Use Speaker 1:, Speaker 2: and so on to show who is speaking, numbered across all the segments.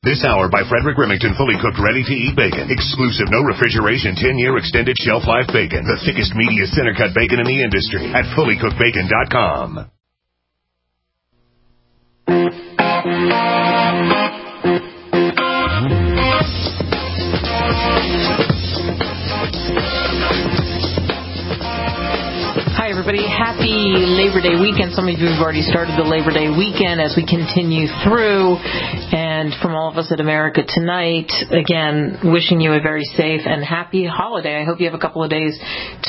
Speaker 1: This hour by Frederick Remington, fully cooked, ready-to-eat bacon. Exclusive, no refrigeration, 10-year extended shelf life bacon. The thickest, meatiest center-cut bacon in the industry at fullycookedbacon.com.
Speaker 2: Hi, everybody. Happy Labor Day weekend. Some of you have already started the Labor Day weekend as we continue through. And from all of us at America Tonight, again, wishing you a very safe and happy holiday. I hope you have a couple of days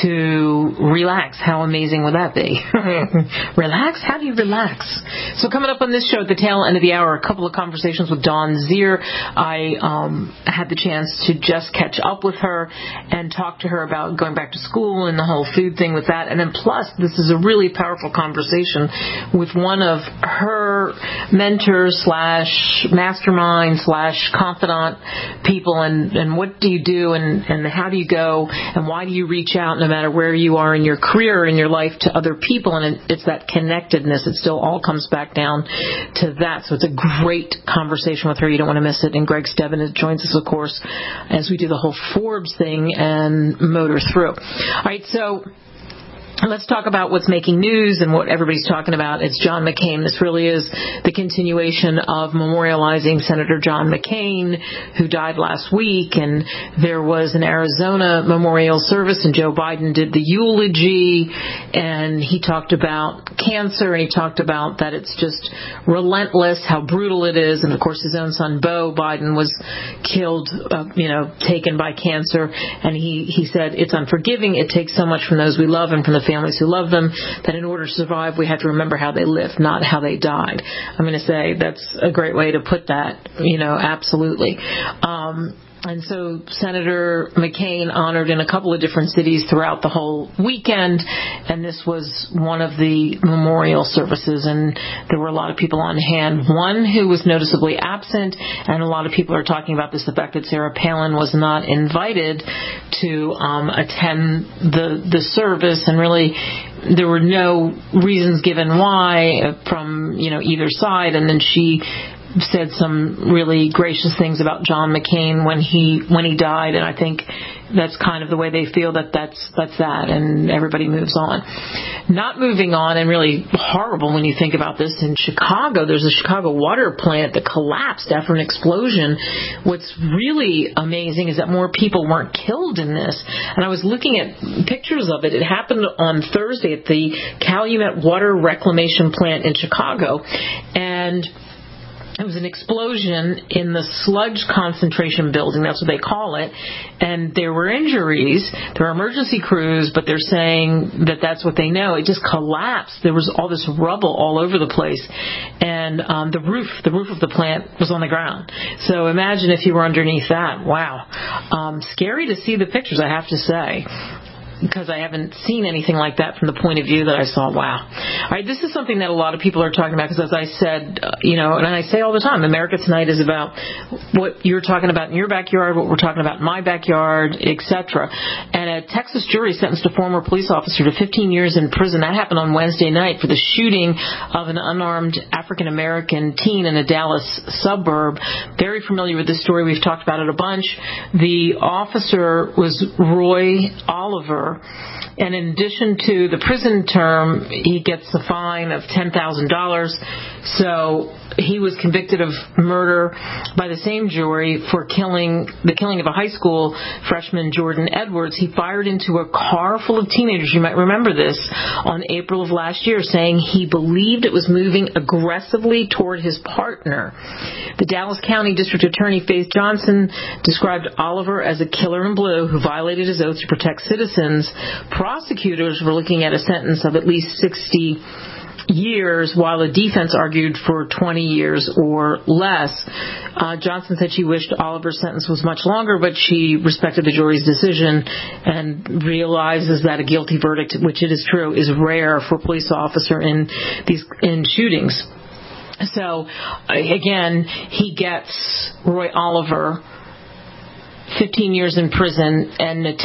Speaker 2: to relax. How amazing would that be? Relax? How do you relax? So coming up on this show at the tail end of the hour, a couple of conversations with Dawn Zier. I had the chance to just catch up with her and talk to her about going back to school and the whole food thing with that. And then plus, this is a really powerful conversation with one of her mentors slash mastermind slash confidant people, and what do you do and how do you go and why do you reach out no matter where you are in your career or in your life to other people, and it's that connectedness. It still all comes back down to that. So it's a great conversation with her. You don't want to miss it. And Greg Stebbin joins us, of course, as we do the whole Forbes thing and motor through. All right, so let's talk about what's making news and what everybody's talking about. It's John McCain. This really is the continuation of memorializing Senator John McCain, who died last week. And there was an Arizona memorial service, and Joe Biden did the eulogy, and he talked about cancer, and he talked about that it's just relentless, how brutal it is. And, of course, his own son, Beau Biden, was killed, taken by cancer. And he said, it's unforgiving. It takes so much from those we love and from the families who love them, that in order to survive, we have to remember how they lived, not how they died. I'm going to say that's a great way to put that, absolutely. And so Senator McCain honored in a couple of different cities throughout the whole weekend, and this was one of the memorial services, and there were a lot of people on hand. One who was noticeably absent, and a lot of people are talking about this, the fact that Sarah Palin was not invited to attend the service, and really there were no reasons given why from either side. And then she said some really gracious things about John McCain when he died, and I think that's kind of the way they feel that's that, and everybody moves on. Not moving on, and really horrible when you think about this, in Chicago, there's a Chicago water plant that collapsed after an explosion. What's really amazing is that more people weren't killed in this, and I was looking at pictures of it. It happened on Thursday at the Calumet Water Reclamation Plant in Chicago, and it was an explosion in the sludge concentration building. That's what they call it. And there were injuries. There were emergency crews, but they're saying that that's what they know. It just collapsed. There was all this rubble all over the place. And the roof of the plant was on the ground. So imagine if you were underneath that. Wow. Scary to see the pictures, I have to say, because I haven't seen anything like that from the point of view that I saw. Wow. All right, this is something that a lot of people are talking about, because as I said, and I say all the time, America Tonight is about what you're talking about in your backyard, what we're talking about in my backyard, etc. And a Texas jury sentenced a former police officer to 15 years in prison. That happened on Wednesday night for the shooting of an unarmed African-American teen in a Dallas suburb. Very familiar with this story. We've talked about it a bunch. The officer was Roy Oliver, and in addition to the prison term, he gets a fine of $10,000. So he was convicted of murder by the same jury for the killing of a high school freshman, Jordan Edwards. He fired into a car full of teenagers, you might remember this, on April of last year, saying he believed it was moving aggressively toward his partner. The Dallas County District Attorney, Faith Johnson, described Oliver as a killer in blue who violated his oath to protect citizens. Prosecutors were looking at a sentence of at least 60 years, while the defense argued for 20 years or less. Johnson said she wished Oliver's sentence was much longer, but she respected the jury's decision and realizes that a guilty verdict, which it is true, is rare for a police officer in shootings. So, again, he gets, Roy Oliver, 15 years in prison and a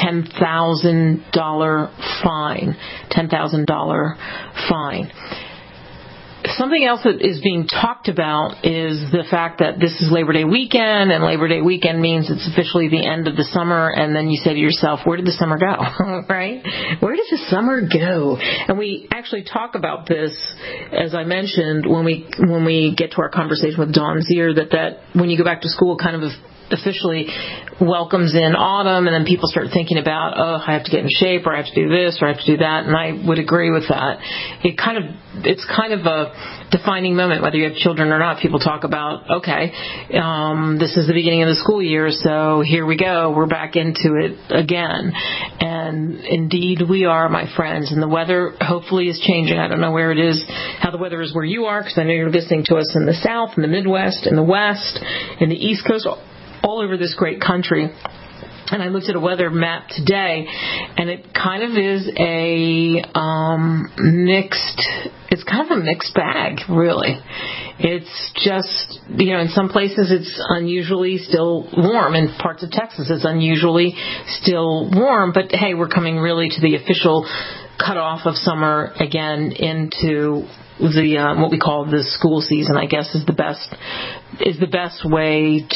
Speaker 2: $10,000 fine. something else that is being talked about is the fact that this is Labor Day weekend, and Labor Day weekend means it's officially the end of the summer, and then you say to yourself, where did the summer go, right? Where did the summer go? And we actually talk about this, as I mentioned, when we get to our conversation with Dawn Zier, that when you go back to school, kind of officially welcomes in autumn, and then people start thinking about, I have to get in shape, or I have to do this, or I have to do that, and I would agree with that. It's kind of a defining moment, whether you have children or not. People talk about, this is the beginning of the school year, so here we go, we're back into it again. And indeed we are, my friends, and the weather hopefully is changing. I don't know where it is, how the weather is where you are, because I know you're listening to us in the South, in the Midwest, in the West, in the East Coast, all over this great country. And I looked at a weather map today, and it kind of is it's kind of a mixed bag, really. It's just, in some places it's unusually still warm. In parts of Texas it's unusually still warm. But hey, we're coming really to the official cutoff of summer again into the what we call the school season, I guess is the best way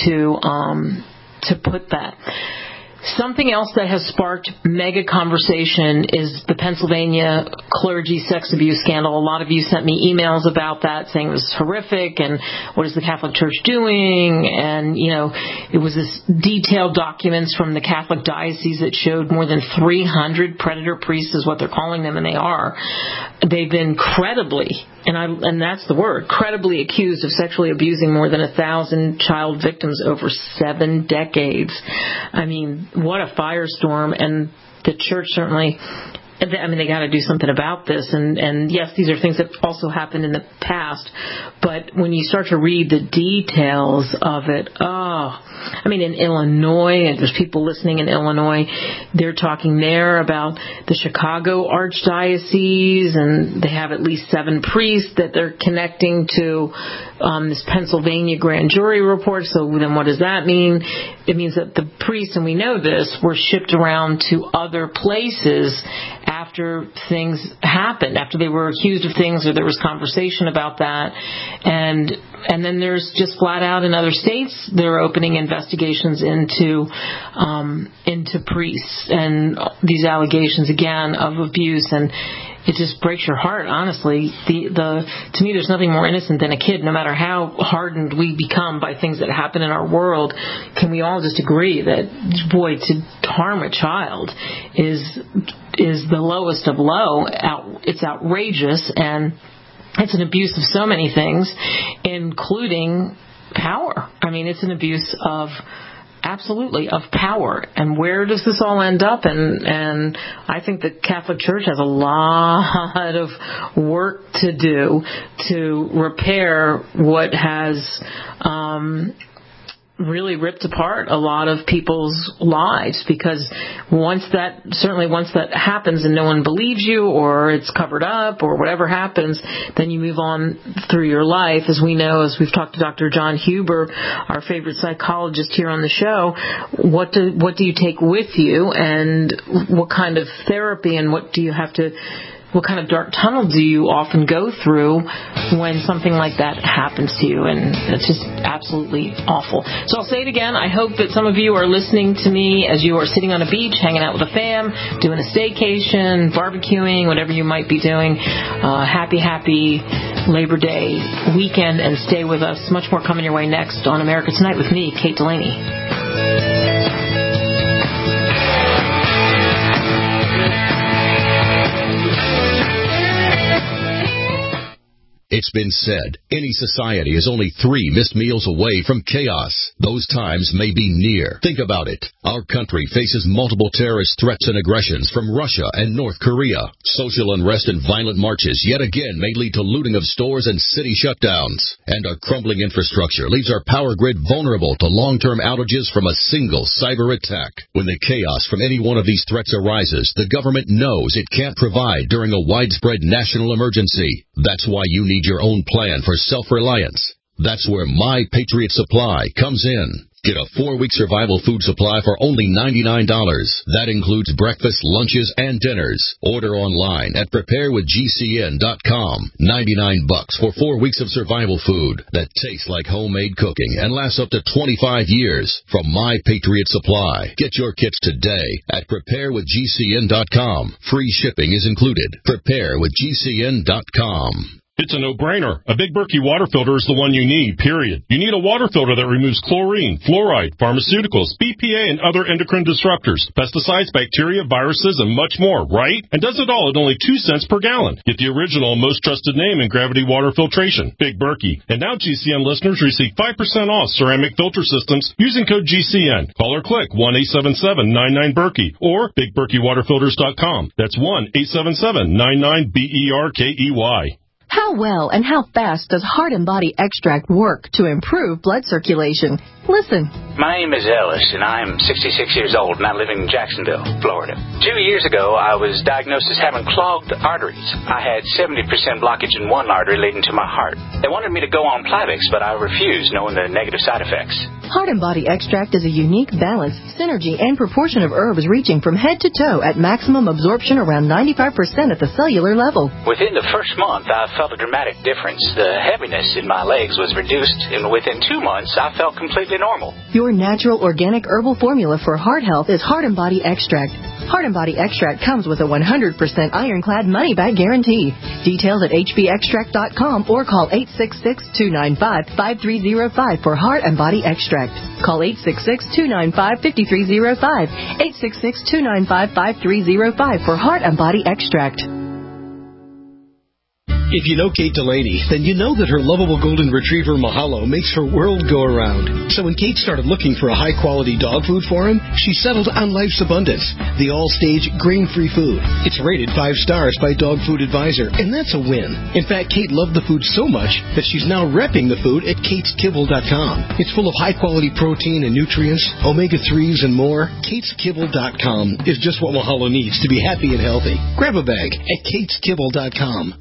Speaker 2: to put that. Something else that has sparked mega conversation is the Pennsylvania clergy sex abuse scandal. A lot of you sent me emails about that, saying it was horrific, and what is the Catholic Church doing? And, it was this detailed documents from the Catholic diocese that showed more than 300 predator priests, is what they're calling them, and they are. They've been credibly, and that's the word, credibly accused of sexually abusing more than 1,000 child victims over 7 decades. I mean, what a firestorm. And the church certainly, they got to do something about this. And yes, these are things that also happened in the past. But when you start to read the details of it, in Illinois, and there's people listening in Illinois, they're talking there about the Chicago Archdiocese, and they have at least 7 priests that they're connecting to this Pennsylvania grand jury report. So then what does that mean? It means that the priests, and we know this, were shipped around to other places after things happened, after they were accused of things, or there was conversation about that. And then there's just flat out in other states, they're opening investigations into priests and these allegations again of abuse, and it just breaks your heart, honestly. To me, there's nothing more innocent than a kid. No matter how hardened we become by things that happen in our world, can we all just agree that, boy, to harm a child is the lowest of low. It's outrageous, and it's an abuse of so many things, including power. It's an abuse of power. And where does this all end up? And I think the Catholic Church has a lot of work to do to repair what has really ripped apart a lot of people's lives, because once that happens and no one believes you, or it's covered up, or whatever happens, then you move on through your life. As we know, as we've talked to Dr. John Huber, our favorite psychologist here on the show, what do you take with you, and what kind of therapy, and what kind of dark tunnel do you often go through when something like that happens to you? And it's just absolutely awful. So I'll say it again. I hope that some of you are listening to me as you are sitting on a beach, hanging out with a fam, doing a staycation, barbecuing, whatever you might be doing. Happy Labor Day weekend, and stay with us. Much more coming your way next on America Tonight with me, Kate Delaney.
Speaker 3: It's been said, any society is only 3 missed meals away from chaos. Those times may be near. Think about it. Our country faces multiple terrorist threats and aggressions from Russia and North Korea. Social unrest and violent marches yet again may lead to looting of stores and city shutdowns. And our crumbling infrastructure leaves our power grid vulnerable to long-term outages from a single cyber attack. When the chaos from any one of these threats arises, the government knows it can't provide during a widespread national emergency. That's why you need your own plan for self-reliance. That's where My Patriot Supply comes in. Get a 4-week survival food supply for only $99. That includes breakfast, lunches, and dinners. Order online at preparewithgcn.com. $99 for 4 weeks of survival food that tastes like homemade cooking and lasts up to 25 years from My Patriot Supply. Get your kits today at preparewithgcn.com. Free shipping is included. Preparewithgcn.com.
Speaker 4: It's a no-brainer. A Big Berkey water filter is the one you need, period. You need a water filter that removes chlorine, fluoride, pharmaceuticals, BPA, and other endocrine disruptors, pesticides, bacteria, viruses, and much more, right? And does it all at only 2 cents per gallon. Get the original and most trusted name in gravity water filtration, Big Berkey. And now GCN listeners receive 5% off ceramic filter systems using code GCN. Call or click 1-877-99-BERKEY or BigBerkeyWaterFilters.com. That's 1-877-99-BERKEY.
Speaker 5: How well and how fast does Heart and Body Extract work to improve blood circulation? Listen.
Speaker 6: My name is Ellis, and I'm 66 years old, and I live in Jacksonville, Florida. 2 years ago, I was diagnosed as having clogged arteries. I had 70% blockage in one artery leading to my heart. They wanted me to go on Plavix, but I refused, knowing the negative side effects.
Speaker 5: Heart and Body Extract is a unique balance, synergy, and proportion of herbs reaching from head to toe at maximum absorption around 95% at the cellular level.
Speaker 6: Within the first month, I felt a dramatic difference. The heaviness in my legs was reduced, and within 2 months, I felt completely normal.
Speaker 5: Your natural organic herbal formula for heart health is Heart and Body Extract. Heart and Body Extract comes with a 100% ironclad money-back guarantee. Details at hbextract.com or call 866-295-5305 for Heart and Body Extract. Call 866-295-5305. 866-295-5305 for Heart and Body Extract.
Speaker 7: If you know Kate Delaney, then you know that her lovable golden retriever Mahalo makes her world go around. So when Kate started looking for a high-quality dog food for him, she settled on Life's Abundance, the all-stage grain-free food. It's rated 5 stars by Dog Food Advisor, and that's a win. In fact, Kate loved the food so much that she's now repping the food at kateskibble.com. It's full of high-quality protein and nutrients, omega-3s, and more. kateskibble.com is just what Mahalo needs to be happy and healthy. Grab a bag at kateskibble.com.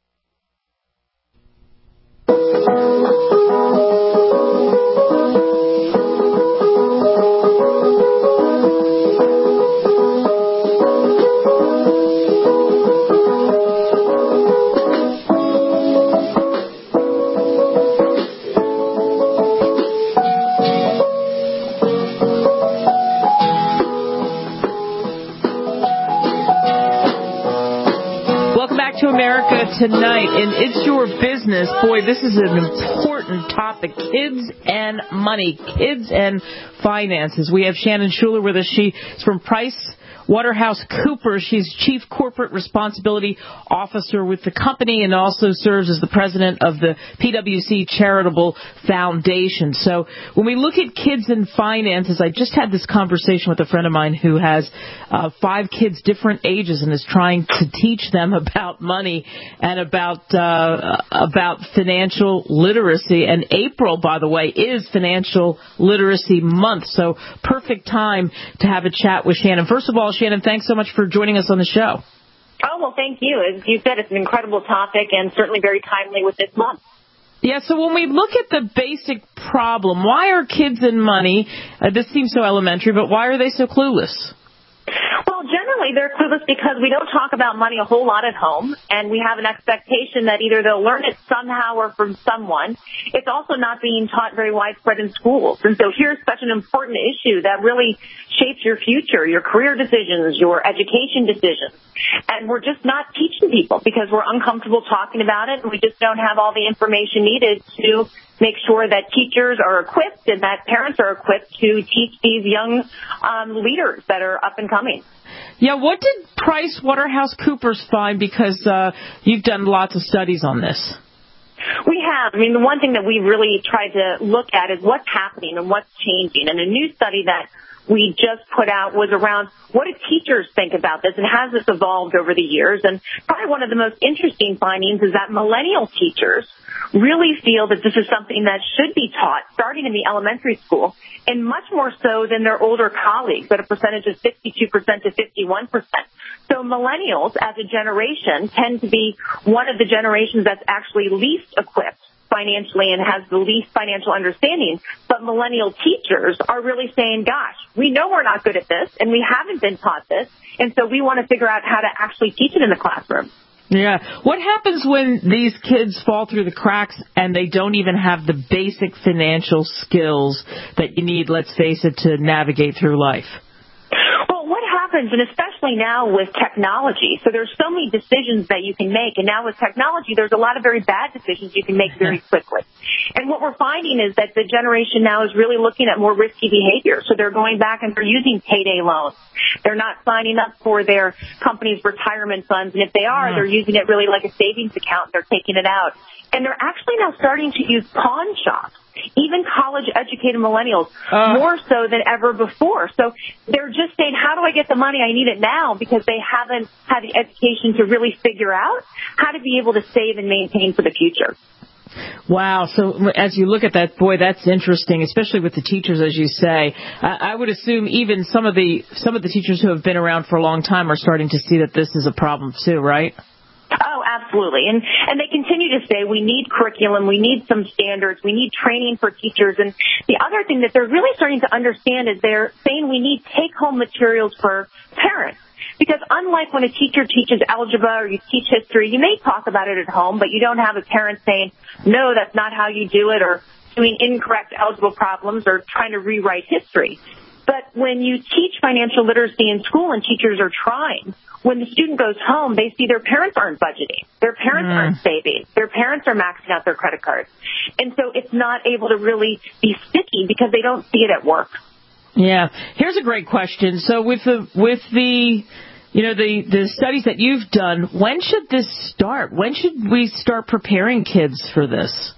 Speaker 2: To America Tonight, and it's your business. Boy, this is an important topic. Kids and money, kids and finances. We have Shannon Schuler with us. She's from PricewaterhouseCoopers. She's Chief Corporate Responsibility Officer with the company and also serves as the president of the PwC Charitable Foundation. So when we look at kids and finances, I just had this conversation with a friend of mine who has 5 kids, different ages, and is trying to teach them about money and about financial literacy. And April, by the way, is Financial Literacy Month. So perfect time to have a chat with Shannon. First of all, Shannon, thanks so much for joining us on the show.
Speaker 8: Oh, well, thank you. As you said, it's an incredible topic and certainly very timely with this month.
Speaker 2: Yeah, so when we look at the basic problem, why are kids and money, this seems so elementary, but why are they so clueless?
Speaker 8: Well, generally, they're clueless because we don't talk about money a whole lot at home, and we have an expectation that either they'll learn it somehow or from someone. It's also not being taught very widespread in schools. And so here's such an important issue that really shapes your future, your career decisions, your education decisions. And we're just not teaching people because we're uncomfortable talking about it, and we just don't have all the information needed to make sure that teachers are equipped and that parents are equipped to teach these young leaders that are up and coming.
Speaker 2: Yeah, what did PricewaterhouseCoopers find? Because you've done lots of studies on this.
Speaker 8: We have. I mean, the one thing that we really tried to look at is what's happening and what's changing. And a new study that we just put out was around what do teachers think about this and has this evolved over the years. And probably one of the most interesting findings is that millennial teachers really feel that this is something that should be taught starting in the elementary school, and much more so than their older colleagues at a percentage of 52% to 51%. So millennials as a generation tend to be one of the generations that's actually least equipped financially and has the least financial understanding. But millennial teachers are really saying, gosh, we know we're not good at this, and we haven't been taught this, and so we want to figure out how to actually teach it in the classroom.
Speaker 2: Yeah. What happens when these kids fall through the cracks and they don't even have the basic financial skills that you need, let's face it, to navigate through life?
Speaker 8: Well, what happens, and especially now with technology, so there's so many decisions that you can make, and now with technology, there's a lot of very bad decisions you can make very quickly. And what we're finding is that the generation now is really looking at more risky behavior. So they're going back and they're using payday loans. They're not signing up for their company's retirement funds. And if they are, they're using it really like a savings account. They're taking it out. And they're actually now starting to use pawn shops, even college-educated millennials, more so than ever before. So they're just saying, how do I get the money? I need it now, because they haven't had the education to really figure out how to be able to save and maintain for the future.
Speaker 2: Wow. So as you look at that, boy, that's interesting, especially with the teachers, as you say. I would assume even some of the teachers who have been around for a long time are starting to see that this is a problem too, right?
Speaker 8: Oh, absolutely. And they continue to say we need curriculum, we need some standards, we need training for teachers. And the other thing that they're really starting to understand is they're saying we need take-home materials for parents. Because unlike when a teacher teaches algebra or you teach history, you may talk about it at home, but you don't have a parent saying, no, that's not how you do it, or doing incorrect algebra problems or trying to rewrite history. But when you teach financial literacy in school and teachers are trying, when the student goes home, they see their parents aren't budgeting. Their parents aren't saving. Their parents are maxing out their credit cards. And so it's not able to really be sticky because they don't see it at work.
Speaker 2: Yeah. Here's a great question. So with the studies that you've done, when should this start? When should we start preparing kids for this?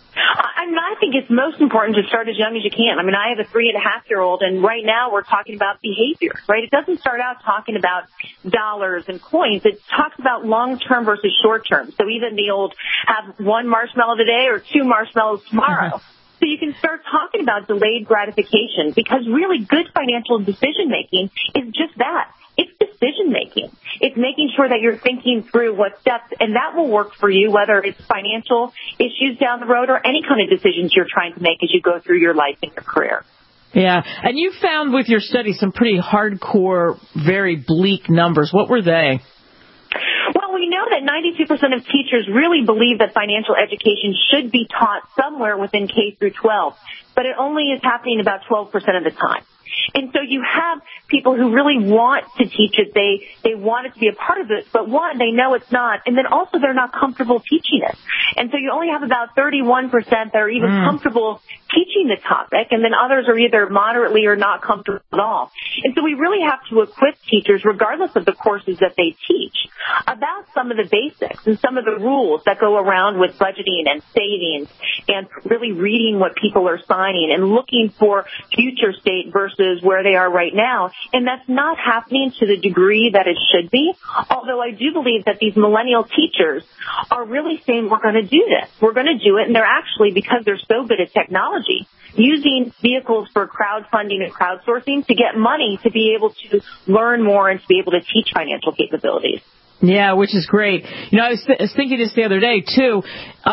Speaker 8: I think it's most important to start as young as you can. I mean, I have a 3.5-year-old, and right now we're talking about behavior, right? It doesn't start out talking about dollars and coins. It talks about long-term versus short-term. So even the old have one marshmallow today or 2 marshmallows tomorrow. So you can start talking about delayed gratification, because really good financial decision-making is just that. It's decision-making. It's making sure that you're thinking through what steps, and that will work for you, whether it's financial issues down the road or any kind of decisions you're trying to make as you go through your life and your career.
Speaker 2: Yeah, and you found with your study some pretty hardcore, very bleak numbers. What were they?
Speaker 8: Well, we know that 92% of teachers really believe that financial education should be taught somewhere within K through 12, but it only is happening about 12% of the time. And so you have people who really want to teach it. They want it to be a part of it, but one, they know it's not, and then also they're not comfortable teaching it. And so you only have about 31% that are even comfortable teaching the topic, and then others are either moderately or not comfortable at all. And so we really have to equip teachers, regardless of the courses that they teach, about some of the basics and some of the rules that go around with budgeting and savings and really reading what people are signing and looking for future state versus where they are right now. And that's not happening to the degree that it should be, although I do believe that these millennial teachers are really saying we're going to do this. We're going to do it, and they're actually, because they're so good at technology, using vehicles for crowdfunding and crowdsourcing to get money to be able to learn more and to be able to teach financial capabilities.
Speaker 2: Yeah, which is great. You know, I was thinking this the other day, too.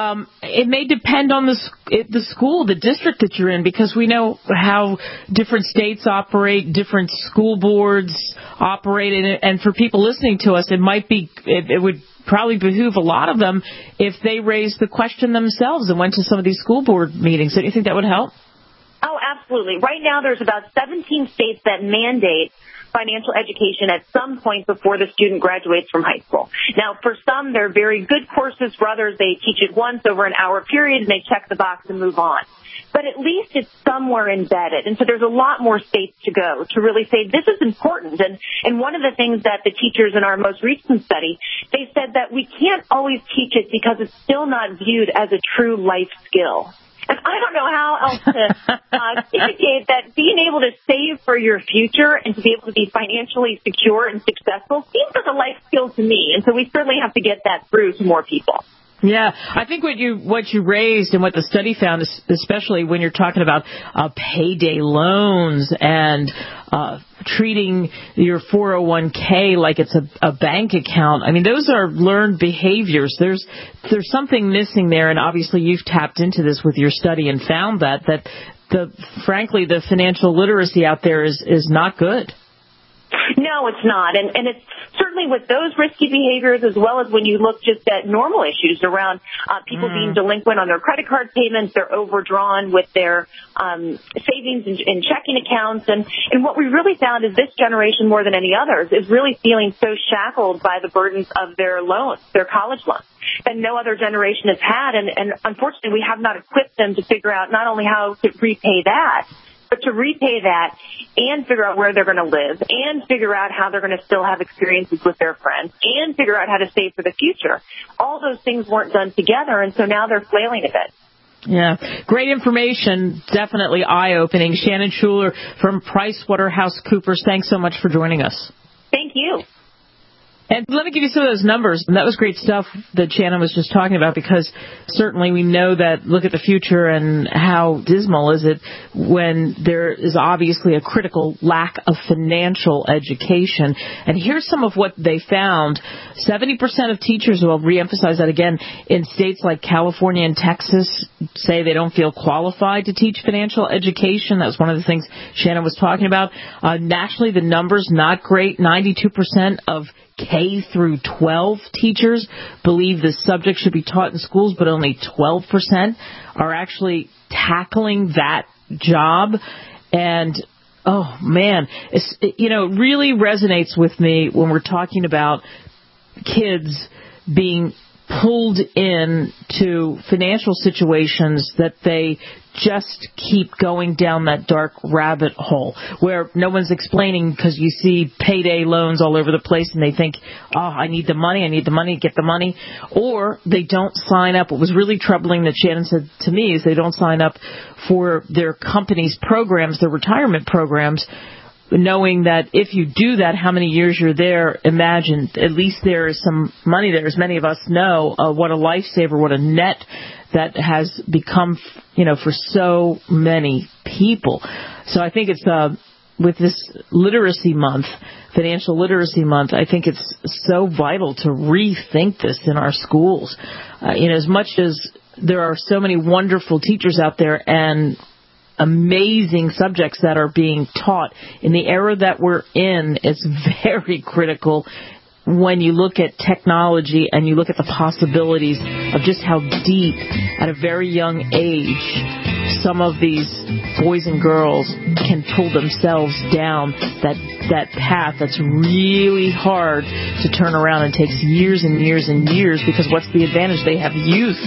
Speaker 2: It may depend on the school, the district that you're in, because we know how different states operate, different school boards operate, and for people listening to us, it would probably behoove a lot of them if they raised the question themselves and went to some of these school board meetings. Do you think that would help?
Speaker 8: Oh, absolutely. Right now, there's about 17 states that mandate financial education at some point before the student graduates from high school. Now, for some, they're very good courses. For others, they teach it once over an hour period, and they check the box and move on. But at least it's somewhere embedded. And so there's a lot more states to go to really say this is important. And one of the things that the teachers in our most recent study, they said that we can't always teach it because it's still not viewed as a true life skill. And I don't know how else to indicate that being able to save for your future and to be able to be financially secure and successful seems like a life skill to me. And so we certainly have to get that through to more people.
Speaker 2: Yeah, I think what you raised and what the study found, especially when you're talking about payday loans and treating your 401k like it's a bank account. I mean, those are learned behaviors. There's something missing there, and obviously you've tapped into this with your study and found that frankly, the financial literacy out there is not good.
Speaker 8: No, it's not. And it's certainly with those risky behaviors, as well as when you look just at normal issues around people being delinquent on their credit card payments, they're overdrawn with their savings and checking accounts. And what we really found is this generation, more than any others, is really feeling so shackled by the burdens of their loans, their college loans, that no other generation has had. And unfortunately, we have not equipped them to figure out not only how to repay that, but to repay that and figure out where they're going to live and figure out how they're going to still have experiences with their friends and figure out how to save for the future. All those things weren't done together, and so now they're flailing a bit.
Speaker 2: Yeah, great information, definitely eye-opening. Shannon Schuler from PricewaterhouseCoopers, thanks so much for joining us.
Speaker 8: Thank you.
Speaker 2: And let me give you some of those numbers. And that was great stuff that Shannon was just talking about, because certainly we know that, look at the future and how dismal is it when there is obviously a critical lack of financial education. And here's some of what they found. 70% of teachers, will reemphasize that again, in states like California and Texas say they don't feel qualified to teach financial education. That's one of the things Shannon was talking about. Nationally, the numbers not great. 92% of K through 12 teachers believe this subject should be taught in schools, but only 12% are actually tackling that job. And, oh, man, it really resonates with me when we're talking about kids being pulled into financial situations that they just keep going down that dark rabbit hole where no one's explaining, because you see payday loans all over the place and they think, oh, I need the money, get the money. Or they don't sign up. What was really troubling that Shannon said to me is they don't sign up for their company's programs, their retirement programs, knowing that if you do that, how many years you're there, imagine at least there is some money there. As many of us know, what a lifesaver, what a net that has become, for so many people. So I think it's with this literacy month, financial literacy month, I think it's so vital to rethink this in our schools. As much as there are so many wonderful teachers out there and amazing subjects that are being taught in the era that we're in, it's very critical when you look at technology and you look at the possibilities of just how deep at a very young age some of these boys and girls can pull themselves down that path that's really hard to turn around and takes years and years and years, because what's the advantage? They have youth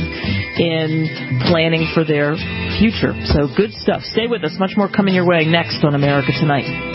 Speaker 2: in planning for their future. So good stuff. Stay with us. Much more coming your way next on America Tonight.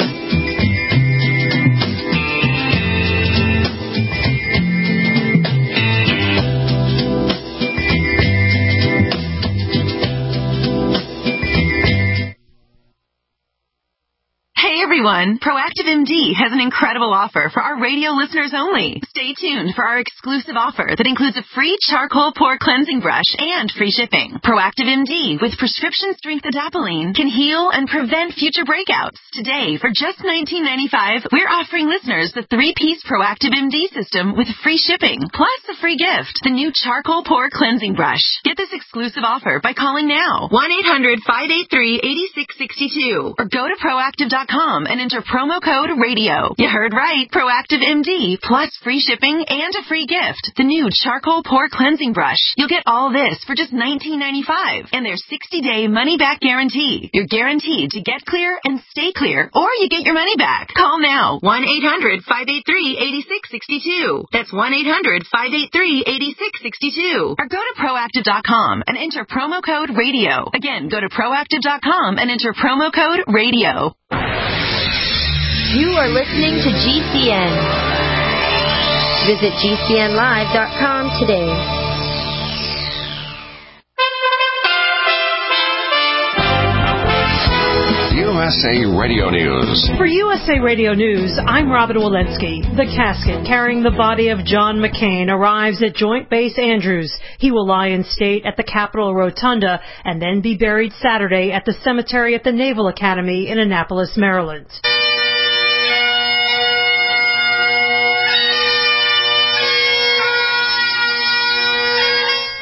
Speaker 9: Everyone, Proactive MD has an incredible offer for our radio listeners only. Stay tuned for our exclusive offer that includes a free charcoal pore cleansing brush and free shipping. Proactive MD with prescription strength adapalene can heal and prevent future breakouts. Today, for just $19.95, we're offering listeners the 3-piece Proactive MD system with free shipping, plus a free gift, the new charcoal pore cleansing brush. Get this exclusive offer by calling now, 1-800-583-8662, or go to proactive.com and enter promo code RADIO. You heard right. Proactive MD plus free shipping and a free gift, the new charcoal pore cleansing brush. You'll get all this for just $19.95 and their 60-day money-back guarantee. You're guaranteed to get clear and stay clear, or you get your money back. Call now, 1-800-583-8662. That's 1-800-583-8662. Or go to proactive.com and enter promo code RADIO. Again, go to proactive.com and enter promo code RADIO.
Speaker 10: You are listening to GCN. Visit GCNlive.com today.
Speaker 1: USA Radio News.
Speaker 11: For USA Radio News, I'm Robin Walensky. The casket carrying the body of John McCain arrives at Joint Base Andrews. He will lie in state at the Capitol Rotunda and then be buried Saturday at the cemetery at the Naval Academy in Annapolis, Maryland.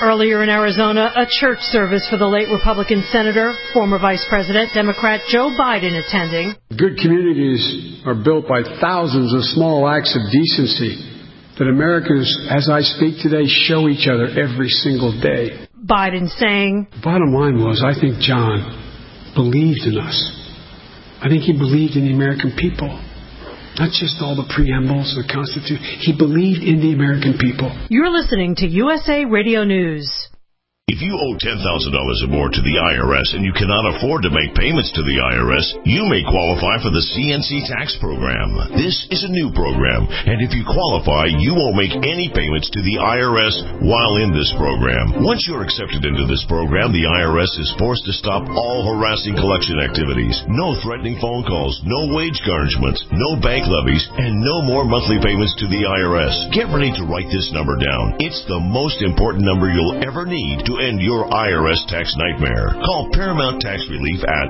Speaker 11: Earlier in Arizona, a church service for the late Republican Senator, former Vice President, Democrat Joe Biden attending.
Speaker 12: Good communities are built by thousands of small acts of decency that Americans, as I speak today, show each other every single day.
Speaker 11: Biden saying,
Speaker 12: the bottom line was, I think John believed in us. I think he believed in the American people. Not just all the preambles, the Constitution. He believed in the American people.
Speaker 11: You're listening to USA Radio News.
Speaker 1: If you owe $10,000 or more to the IRS and you cannot afford to make payments to the IRS, you may qualify for the CNC tax program. This is a new program, and if you qualify, you won't make any payments to the IRS while in this program. Once you're accepted into this program, the IRS is forced to stop all harassing collection activities. No threatening phone calls, no wage garnishments, no bank levies, and no more monthly payments to the IRS. Get ready to write this number down. It's the most important number you'll ever need to end your IRS tax nightmare. Call Paramount Tax Relief at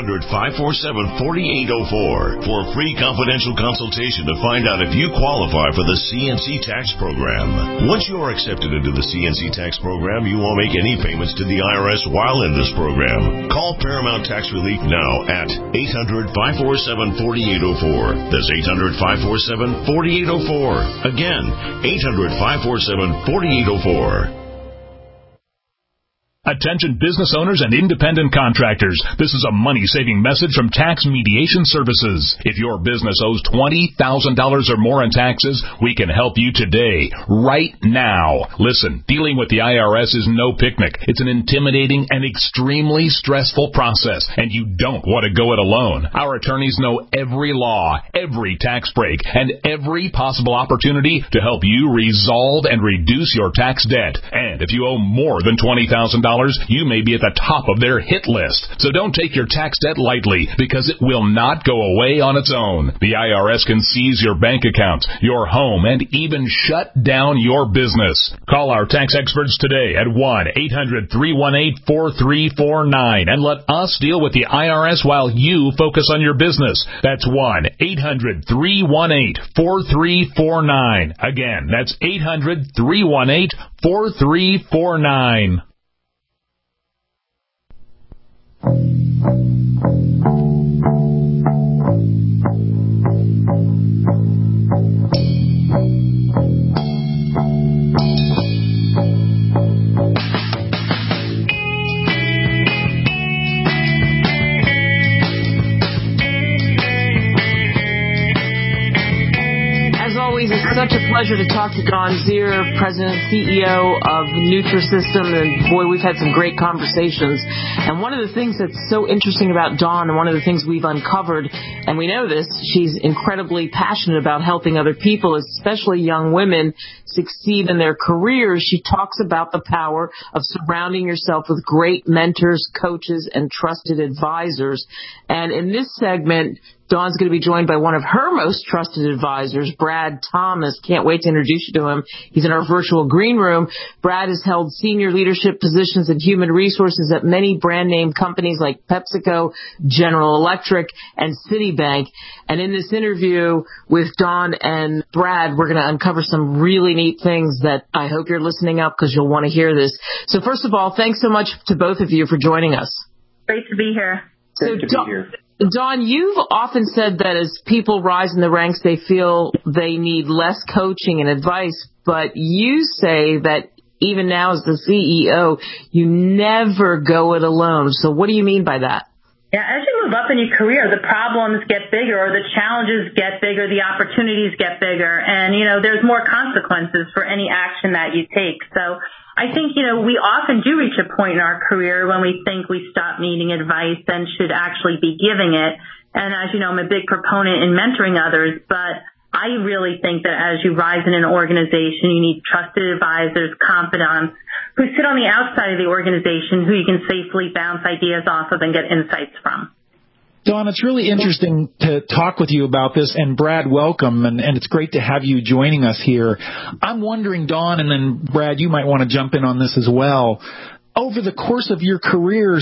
Speaker 1: 800-547-4804 for a free confidential consultation to find out if you qualify for the CNC tax program. Once you are accepted into the CNC tax program, you won't make any payments to the IRS while in this program. Call Paramount Tax Relief now at 800-547-4804. That's 800-547-4804. Again, 800-547-4804.
Speaker 13: Attention business owners and independent contractors. This is a money-saving message from Tax Mediation Services. If your business owes $20,000 or more in taxes, we can help you today, right now. Listen, dealing with the IRS is no picnic. It's an intimidating and extremely stressful process, and you don't want to go it alone. Our attorneys know every law, every tax break, and every possible opportunity to help you resolve and reduce your tax debt. And if you owe more than $20,000, you may be at the top of their hit list. So don't take your tax debt lightly, because it will not go away on its own. The IRS can seize your bank account, your home, and even shut down your business. Call our tax experts today at 1-800-318-4349 and let us deal with the IRS while you focus on your business. That's 1-800-318-4349. Again, that's 800-318-4349.
Speaker 2: It's such a pleasure to talk to Dawn Zier, President and CEO of Nutrisystem, and boy, we've had some great conversations. And one of the things that's so interesting about Dawn, and one of the things we've uncovered, and we know this, she's incredibly passionate about helping other people, especially young women, succeed in their careers. She talks about the power of surrounding yourself with great mentors, coaches, and trusted advisors. And in this segment, Dawn's going to be joined by one of her most trusted advisors, Brad Thomas. Can't wait to introduce you to him. He's in our virtual green room. Brad has held senior leadership positions in human resources at many brand name companies like PepsiCo, General Electric, and Citibank. And in this interview with Dawn and Brad, we're going to uncover some really neat things that I hope you're listening up, because you'll want to hear this. So first of all, thanks so much to both of you for joining us.
Speaker 8: Great to be here.
Speaker 2: Great to be here. Dawn, you've often said that as people rise in the ranks, they feel they need less coaching and advice, but you say that even now as the CEO, you never go it alone. So what do you mean by that?
Speaker 8: Yeah, as you move up in your career, the problems get bigger, or the challenges get bigger, the opportunities get bigger, and, there's more consequences for any action that you take. So I think, we often do reach a point in our career when we think we stop needing advice and should actually be giving it. And as you know, I'm a big proponent in mentoring others, but I really think that as you rise in an organization, you need trusted advisors, confidants, who sit on the outside of the organization, who you can safely bounce ideas off of and get insights from.
Speaker 14: Dawn, it's really interesting to talk with you about this, and Brad, welcome, and it's great to have you joining us here. I'm wondering, Dawn, and then Brad, you might want to jump in on this as well. Over the course of your careers,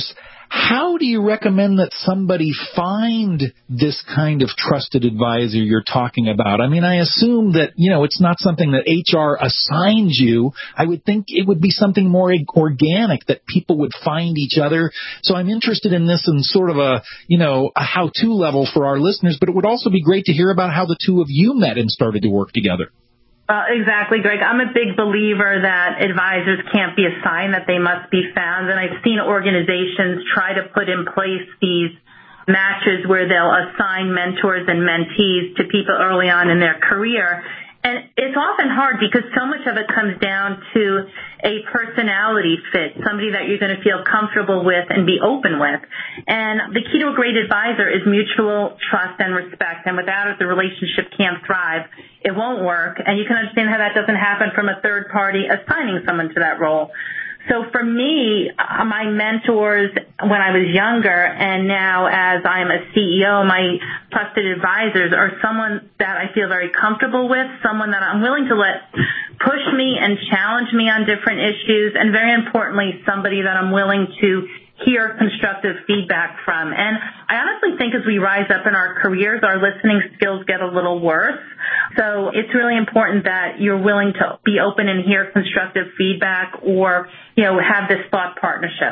Speaker 14: How do you recommend that somebody find this kind of trusted advisor you're talking about? I mean, I assume that, it's not something that HR assigns you. I would think it would be something more organic, that people would find each other. So I'm interested in this in sort of a how-to level for our listeners, but it would also be great to hear about how the two of you met and started to work together.
Speaker 8: Exactly, Greg. I'm a big believer that advisors can't be assigned, that they must be found. And I've seen organizations try to put in place these matches where they'll assign mentors and mentees to people early on in their career. And it's often hard because so much of it comes down to a personality fit, somebody that you're going to feel comfortable with and be open with. And the key to a great advisor is mutual trust and respect. And without it, the relationship can't thrive. It won't work. And you can understand how that doesn't happen from a third party assigning someone to that role. So for me, my mentors when I was younger and now as I'm a CEO, my trusted advisors are someone that I feel very comfortable with, someone that I'm willing to let push me and challenge me on different issues, and very importantly, somebody that I'm willing to hear constructive feedback from. And I honestly think as we rise up in our careers, our listening skills get a little worse. So it's really important that you're willing to be open and hear constructive feedback or, have this thought partnership.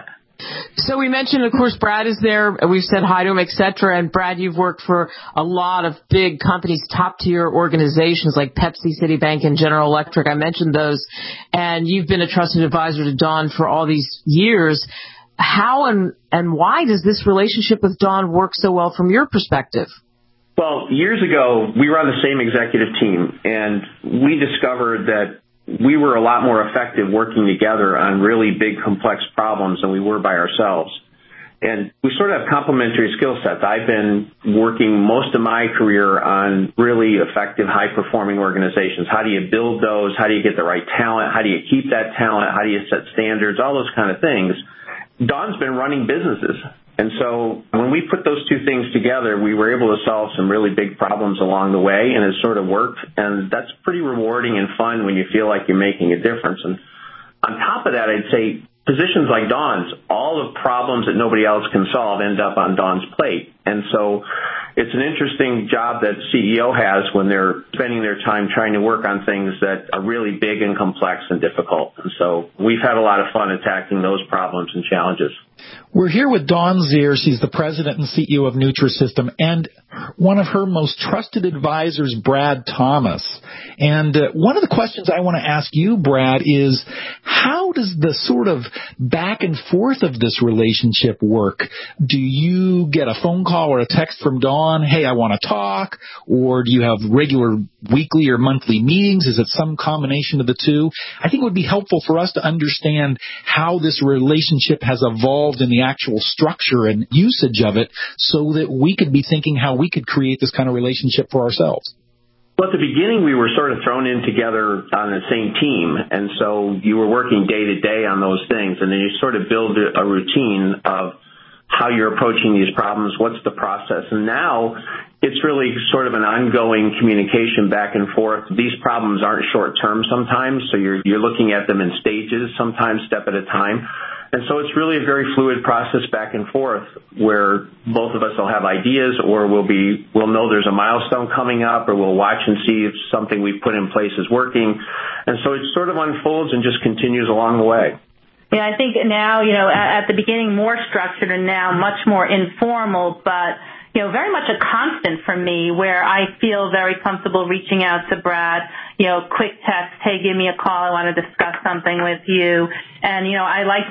Speaker 2: So we mentioned, of course, Brad is there. We've said hi to him, et cetera. And Brad, you've worked for a lot of big companies, top-tier organizations like Pepsi, Citibank, and General Electric. I mentioned those. And you've been a trusted advisor to Don for all these years. How and why does this relationship with Don work so well from your perspective?
Speaker 15: Well, years ago, we were on the same executive team, and we discovered that we were a lot more effective working together on really big, complex problems than we were by ourselves. And we sort of have complementary skill sets. I've been working most of my career on really effective, high-performing organizations. How do you build those? How do you get the right talent? How do you keep that talent? How do you set standards? All those kind of things. Don's been running businesses. And so when we put those two things together, we were able to solve some really big problems along the way, and it sort of worked. And that's pretty rewarding and fun when you feel like you're making a difference. And on top of that, I'd say positions like Don's, all the problems that nobody else can solve end up on Don's plate. And so it's an interesting job that CEO has when they're spending their time trying to work on things that are really big and complex and difficult. And so we've had a lot of fun attacking those problems and challenges.
Speaker 14: We're here with Dawn Zier. She's the president and CEO of Nutrisystem, and one of her most trusted advisors, Brad Thomas. And one of the questions I want to ask you, Brad, is how does the sort of back and forth of this relationship work? Do you get a phone call or a text from Dawn, hey, I want to talk? Or do you have regular weekly or monthly meetings? Is it some combination of the two? I think it would be helpful for us to understand how this relationship has evolved in the actual structure and usage of it so that we could be thinking how we could create this kind of relationship for ourselves.
Speaker 15: Well, at the beginning, we were sort of thrown in together on the same team, and so you were working day to day on those things, and then you sort of build a routine of how you're approaching these problems, what's the process. And now it's really sort of an ongoing communication back and forth. These problems aren't short-term sometimes, so you're looking at them in stages, sometimes step at a time. And so it's really a very fluid process back and forth where both of us will have ideas or we'll know there's a milestone coming up, or we'll watch and see if something we've put in place is working. And so it sort of unfolds and just continues along the way.
Speaker 8: Yeah, I think now, at the beginning more structured and now much more informal, but very much a constant for me where I feel very comfortable reaching out to Brad, quick text, hey, give me a call, I want to discuss something with you. And, I like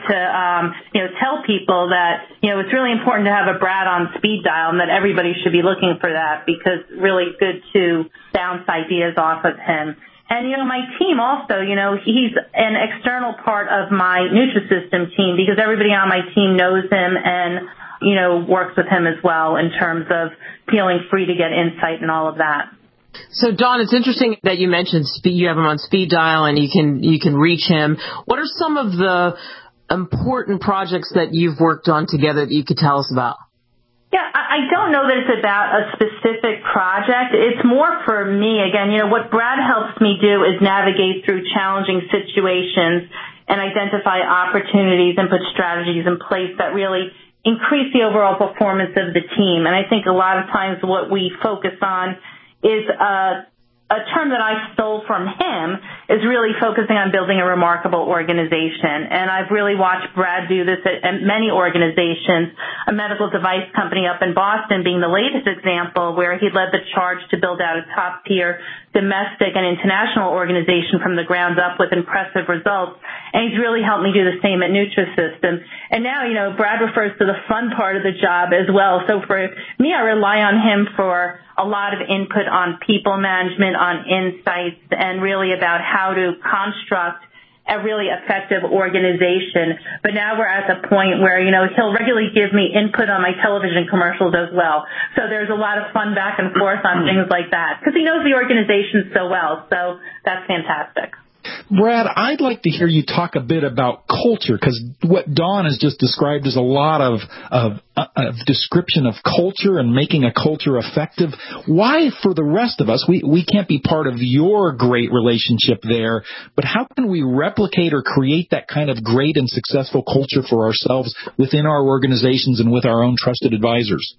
Speaker 8: to, tell people that, it's really important to have a Brad on speed dial and that everybody should be looking for that because it's really good to bounce ideas off of him. And, my team also, he's an external part of my Nutrisystem team because everybody on my team knows him and, works with him as well in terms of feeling free to get insight and all of that.
Speaker 2: So, Dawn, it's interesting that you mentioned you have him on speed dial and you can reach him. What are some of the important projects that you've worked on together that you could tell us about?
Speaker 8: Yeah, I don't know that it's about a specific project. It's more for me, again, what Brad helps me do is navigate through challenging situations and identify opportunities and put strategies in place that really increase the overall performance of the team. And I think a lot of times what we focus on is a term that I stole from him is really focusing on building a remarkable organization. And I've really watched Brad do this at many organizations, a medical device company up in Boston being the latest example, where he led the charge to build out a top-tier domestic and international organization from the ground up with impressive results. And he's really helped me do the same at Nutrisystem. And now, Brad refers to the fun part of the job as well. So for me, I rely on him for a lot of input on people management, on insights, and really about how to construct a really effective organization. But now we're at the point where, he'll regularly give me input on my television commercials as well. So there's a lot of fun back and forth on things like that because he knows the organization so well. So that's fantastic.
Speaker 14: Brad, I'd like to hear you talk a bit about culture, because what Dawn has just described is a lot of description of culture and making a culture effective. Why, for the rest of us, we can't be part of your great relationship there, but how can we replicate or create that kind of great and successful culture for ourselves within our organizations and with our own trusted advisors?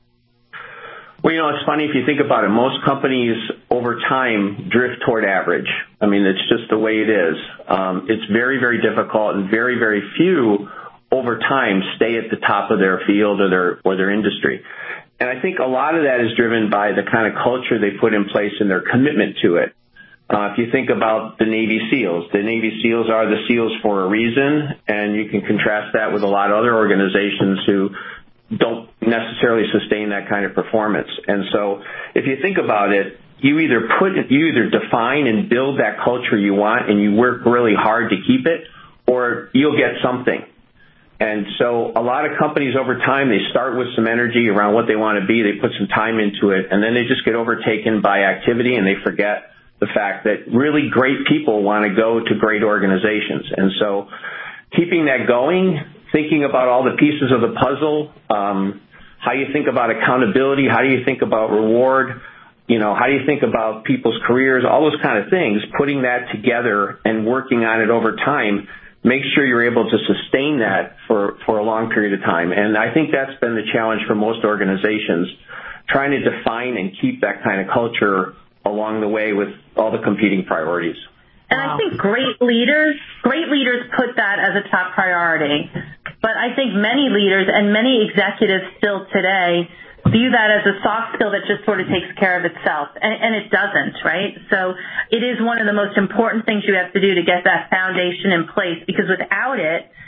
Speaker 15: Well, it's funny if you think about it. Most companies over time drift toward average. I mean, it's just the way it is. It's very, very difficult, and very, very few over time stay at the top of their field or their industry. And I think a lot of that is driven by the kind of culture they put in place and their commitment to it. If you think about the Navy SEALs are the SEALs for a reason, and you can contrast that with a lot of other organizations who don't necessarily sustain that kind of performance. And so if you think about it, you either define and build that culture you want and you work really hard to keep it, or you'll get something. And so a lot of companies over time, they start with some energy around what they want to be. They put some time into it, and then they just get overtaken by activity, and they forget the fact that really great people want to go to great organizations. And so keeping that going, thinking about all the pieces of the puzzle, how you think about accountability, how do you think about reward, how do you think about people's careers, all those kind of things, putting that together and working on it over time, make sure you're able to sustain that for a long period of time. And I think that's been the challenge for most organizations, trying to define and keep that kind of culture along the way with all the competing priorities.
Speaker 8: And I think great leaders put that as a top priority. But I think many leaders and many executives still today view that as a soft skill that just sort of takes care of itself. And it doesn't, right? So it is one of the most important things you have to do to get that foundation in place, because without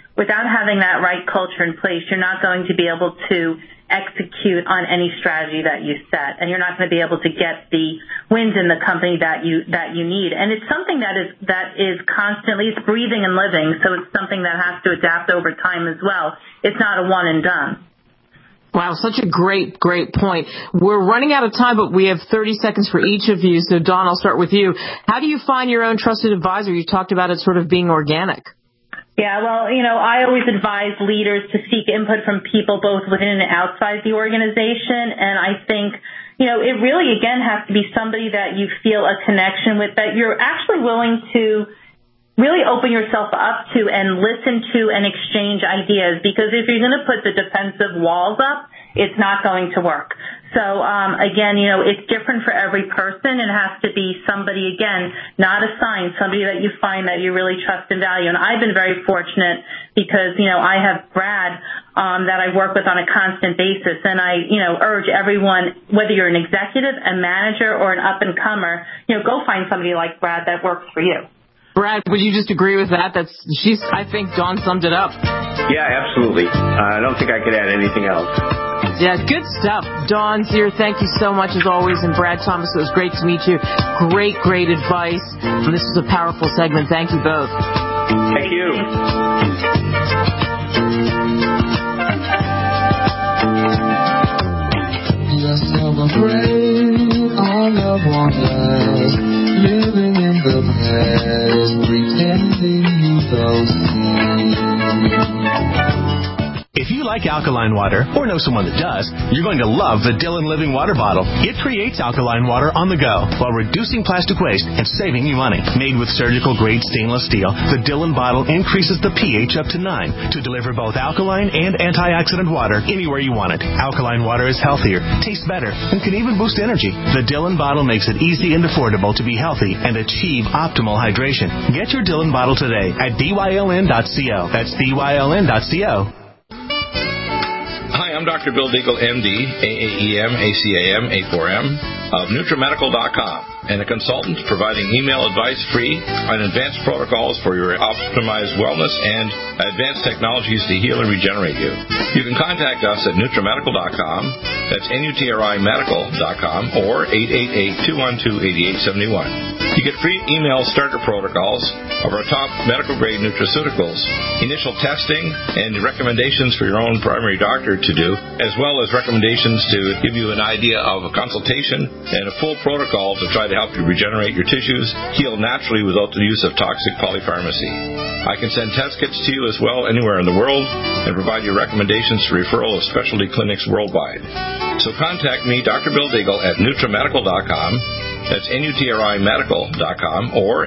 Speaker 8: having that right culture in place, you're not going to be able to execute on any strategy that you set, and you're not going to be able to get the wins in the company that you need. And it's something that is constantly, it's breathing and living, so it's something that has to adapt over time as well. It's not a one and done.
Speaker 2: Wow, such a great point. We're running out of time, but we have 30 seconds for each of you. So, Dawn, I'll start with you. How do you find your own trusted advisor? You talked about it sort of being organic.
Speaker 8: Yeah, well, I always advise leaders to seek input from people both within and outside the organization. And I think, it really, again, has to be somebody that you feel a connection with, that you're actually willing to really open yourself up to and listen to and exchange ideas. Because if you're going to put the defensive walls up, it's not going to work. So, again, it's different for every person. It has to be somebody, again, not assigned, somebody that you find that you really trust and value. And I've been very fortunate because, I have Brad that I work with on a constant basis. And I, urge everyone, whether you're an executive, a manager, or an up-and-comer, go find somebody like Brad that works for you.
Speaker 2: Brad, would you just agree with that? I think Dawn summed it up.
Speaker 15: Yeah, absolutely. I don't think I could add anything else.
Speaker 2: Yeah, good stuff. Dawn Zier, thank you so much as always. And Brad Thomas, it was great to meet you. Great advice. And this is a powerful segment. Thank you both.
Speaker 15: Thank you.
Speaker 16: Let's celebrate our loved one lives, living in the past, pretending you don't see.
Speaker 1: If you
Speaker 17: like alkaline water, or know someone that does, you're going to love the Dillon Living Water Bottle. It creates alkaline water on the go while reducing plastic waste and saving you money. Made with surgical-grade stainless steel, the Dillon bottle increases the pH up to 9 to deliver both alkaline and antioxidant water anywhere you want it. Alkaline water is healthier, tastes better, and can even boost energy. The Dillon bottle makes it easy and affordable to be healthy and achieve optimal hydration. Get your Dillon bottle today at dyln.co. That's dyln.co.
Speaker 18: Hi, I'm Dr. Bill Deagle, MD, AAEM, ACAM, A4M, of NutriMedical.com, and a consultant providing email advice free on advanced protocols for your optimized wellness and advanced technologies to heal and regenerate you. You can contact us at NutriMedical.com, that's NutriMedical.com, or 888-212-8871. You get free email starter protocols of our top medical-grade nutraceuticals, initial testing, and recommendations for your own primary doctor to do, as well as recommendations to give you an idea of a consultation and a full protocol to try to help you regenerate your tissues, heal naturally without the use of toxic polypharmacy. I can send test kits to you as well anywhere in the world and provide you recommendations for referral of specialty clinics worldwide. So contact me, Dr. Bill Deagle, at NutriMedical.com. That's NutriMedical.com, or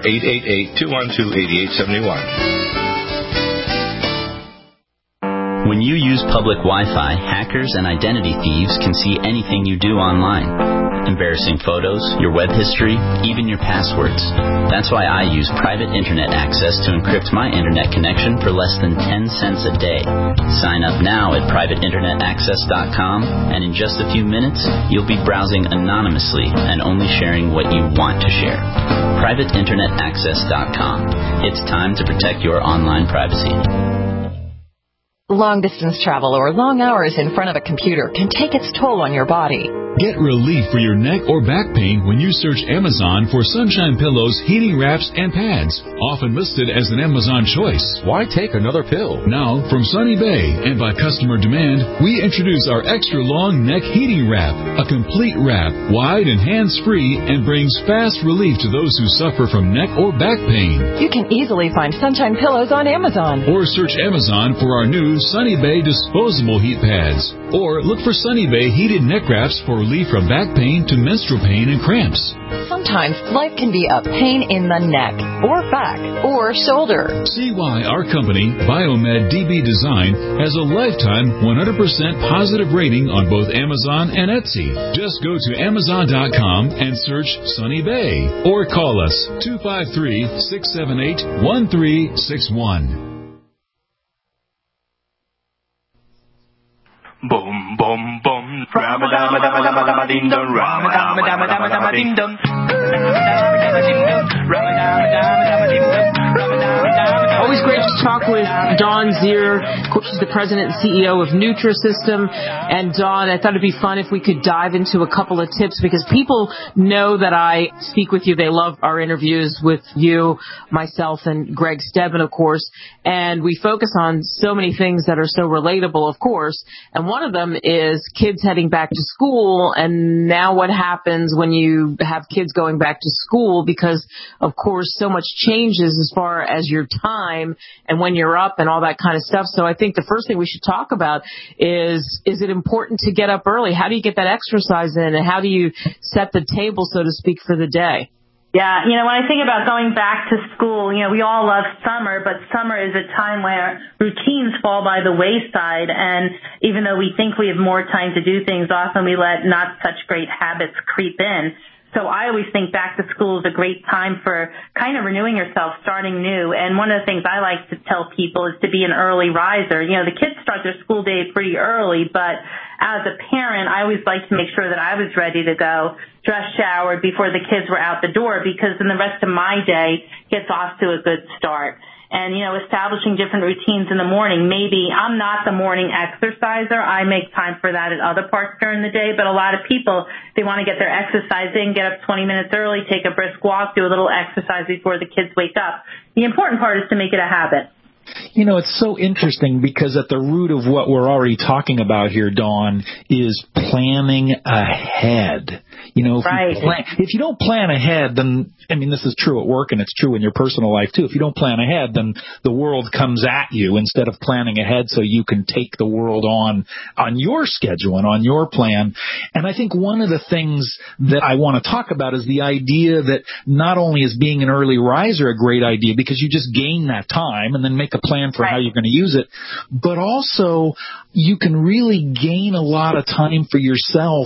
Speaker 18: 888-212-8871.
Speaker 19: When you use public Wi-Fi, hackers and identity thieves can see anything you do online. Embarrassing photos, your web history, even your passwords. That's why I use private internet access to encrypt my internet connection for less than 10 cents a day. Sign up now at privateinternetaccess.com, and in just a few minutes, you'll be browsing anonymously and only sharing what you want to share. privateinternetaccess.com. It's time to protect your online privacy.
Speaker 20: Long-distance travel or long hours in front of a computer can take its toll on your body.
Speaker 21: Get relief for your neck or back pain when you search Amazon for Sunshine Pillows, heating wraps, and pads, often listed as an Amazon choice. Why take another pill? Now, from Sunny Bay and by customer demand, we introduce our extra long neck heating wrap, a complete wrap, wide and hands-free, and brings fast relief to those who suffer from neck or back pain.
Speaker 20: You can easily find Sunshine Pillows on Amazon.
Speaker 21: Or search Amazon for our new Sunny Bay disposable heat pads. Or look for Sunny Bay heated neck wraps for relief from back pain to menstrual pain and cramps.
Speaker 20: Sometimes life can be a pain in the neck, or back, or shoulder.
Speaker 21: See why our company, Biomed DB Design, has a lifetime 100% positive rating on both Amazon and Etsy. Just go to Amazon.com and search Sunny Bay, or call us 253-678-1361.
Speaker 22: Boom, boom, boom. Rama-dama-dama-dama-dama-ding-dong. Rama-dama-dama-dama-dama-ding-dong.
Speaker 2: Always great to talk with Dawn Zier. Of course, she's the president and CEO of Nutrisystem. And Dawn, I thought it'd be fun if we could dive into a couple of tips, because people know that I speak with you. They love our interviews with you, myself, and Greg Stedman, of course. And we focus on so many things that are so relatable, of course. And one of them is kids heading back to school, and now what happens when you have kids going back to school, because, of course, so much changes as far as your time and when you're up and all that kind of stuff. So I think the first thing we should talk about is it important to get up early? How do you get that exercise in, and how do you set the table, so to speak, for the day?
Speaker 23: Yeah, when I think about going back to school, we all love summer, but summer is a time where routines fall by the wayside, and even though we think we have more time to do things, often we let not such great habits creep in. So I always think back to school is a great time for kind of renewing yourself, starting new. And one of the things I like to tell people is to be an early riser. The kids start their school day pretty early, but as a parent, I always like to make sure that I was ready to go, dressed, showered before the kids were out the door, because then the rest of my day gets off to a good start. And, establishing different routines in the morning. Maybe I'm not the morning exerciser. I make time for that at other parts during the day. But a lot of people, they want to get their exercise in, get up 20 minutes early, take a brisk walk, do a little exercise before the kids wake up. The important part is to make it a habit.
Speaker 14: You know, it's so interesting because at the root of what we're already talking about here, Dawn, is planning ahead. You know, if you don't plan ahead, then, I mean, this is true at work and it's true in your personal life too. If you don't plan ahead, then the world comes at you instead of planning ahead so you can take the world on your schedule and on your plan. And I think one of the things that I want to talk about is the idea that not only is being an early riser a great idea because you just gain that time and then make a plan for how you're going to use it, but also you can really gain a lot of time for yourself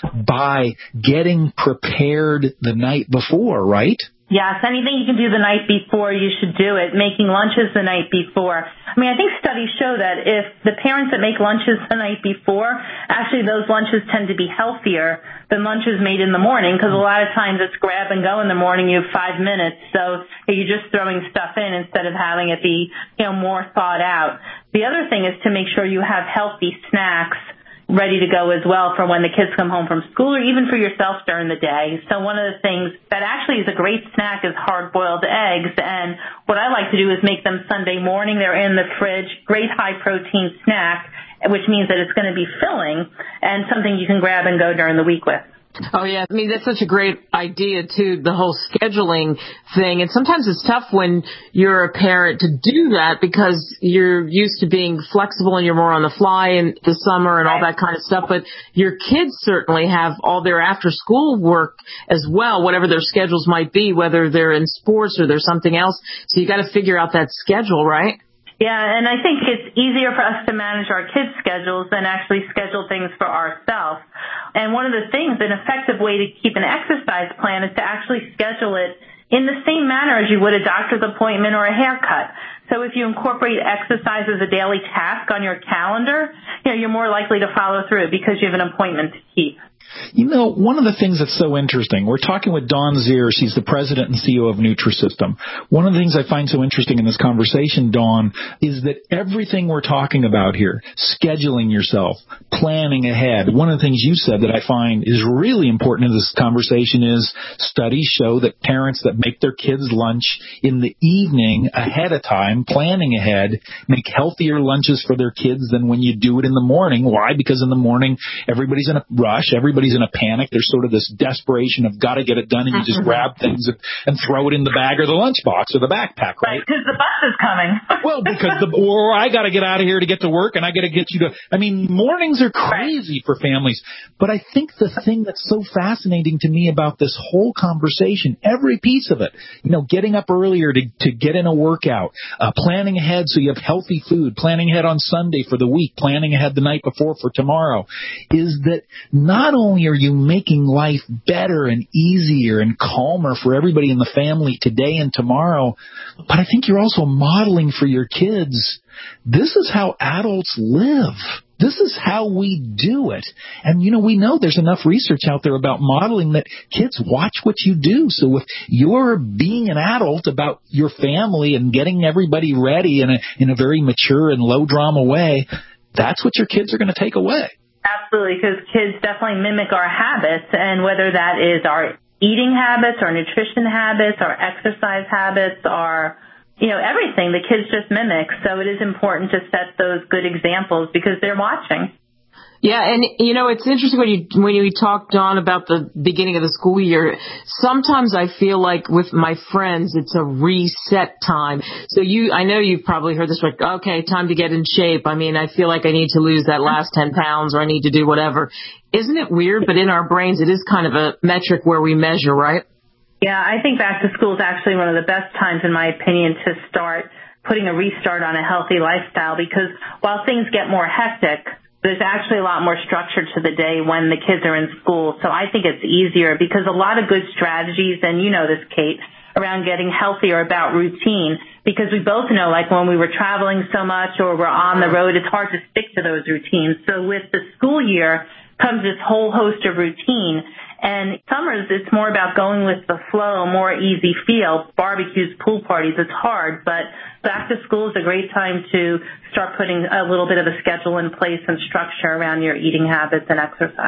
Speaker 14: by getting prepared the night before, right?
Speaker 23: Yes, anything you can do the night before, you should do it. Making lunches the night before. I mean, I think studies show that if the parents that make lunches the night before, actually those lunches tend to be healthier than lunches made in the morning, because a lot of times it's grab and go in the morning. You have 5 minutes, so you're just throwing stuff in instead of having it be, more thought out. The other thing is to make sure you have healthy snacks ready to go as well for when the kids come home from school, or even for yourself during the day. So one of the things that actually is a great snack is hard-boiled eggs. And what I like to do is make them Sunday morning. They're in the fridge, great high-protein snack, which means that it's going to be filling and something you can grab and go during the week with.
Speaker 2: Oh, yeah. I mean, that's such a great idea, too, the whole scheduling thing. And sometimes it's tough when you're a parent to do that because you're used to being flexible and you're more on the fly in the summer and all that kind of stuff. But your kids certainly have all their after-school work as well, whatever their schedules might be, whether they're in sports or there's something else. So you got to figure out that schedule, right?
Speaker 23: Yeah, and I think it's easier for us to manage our kids' schedules than actually schedule things for ourselves. And one of the things, an effective way to keep an exercise plan is to actually schedule it in the same manner as you would a doctor's appointment or a haircut. So if you incorporate exercise as a daily task on your calendar, you're more likely to follow through because you have an appointment to keep.
Speaker 14: You know, one of the things that's so interesting, we're talking with Dawn Zier. She's the president and CEO of Nutrisystem. One of the things I find so interesting in this conversation, Dawn, is that everything we're talking about here, scheduling yourself, planning ahead, one of the things you said that I find is really important in this conversation is studies show that parents that make their kids lunch in the evening ahead of time, planning ahead, make healthier lunches for their kids than when you do it in the morning. Why? Because in the morning, everybody's in a rush, everybody's in a panic. There's sort of this desperation of got to get it done, and you just grab things and throw it in the bag or the lunchbox or the backpack, right?
Speaker 23: Because the bus is coming.
Speaker 14: Well, because or I got to get out of here to get to work, and I got to get you to. I mean, mornings are crazy for families. But I think the thing that's so fascinating to me about this whole conversation, every piece of it, getting up earlier to get in a workout, planning ahead so you have healthy food, planning ahead on Sunday for the week, planning ahead the night before for tomorrow, is that not only are you making life better and easier and calmer for everybody in the family today and tomorrow, but I think you're also modeling for your kids, this is how adults live. This is how we do it. And, we know there's enough research out there about modeling that kids watch what you do. So if you're being an adult about your family and getting everybody ready in a very mature and low-drama way, that's what your kids are going to take away.
Speaker 23: Absolutely, because kids definitely mimic our habits, and whether that is our eating habits, our nutrition habits, our exercise habits, our everything the kids just mimic. So it is important to set those good examples because they're watching.
Speaker 2: Yeah, and it's interesting when you talk, Dawn, about the beginning of the school year. Sometimes I feel like with my friends, it's a reset time. So I know you've probably heard this, like, okay, time to get in shape. I mean, I feel like I need to lose that last 10 pounds or I need to do whatever. Isn't it weird? But in our brains, it is kind of a metric where we measure, right?
Speaker 23: Yeah, I think back to school is actually one of the best times, in my opinion, to start putting a restart on a healthy lifestyle, because while things get more hectic, there's actually a lot more structure to the day when the kids are in school. So I think it's easier because a lot of good strategies, and you know this, Kate, around getting healthier about routine, because we both know, like when we were traveling so much or we're on the road, it's hard to stick to those routines. So with the school year comes this whole host of routine. And summers, it's more about going with the flow, more easy feel. Barbecues, pool parties, it's hard. But back to school is a great time to start putting a little bit of a schedule in place and structure around your eating habits and exercise.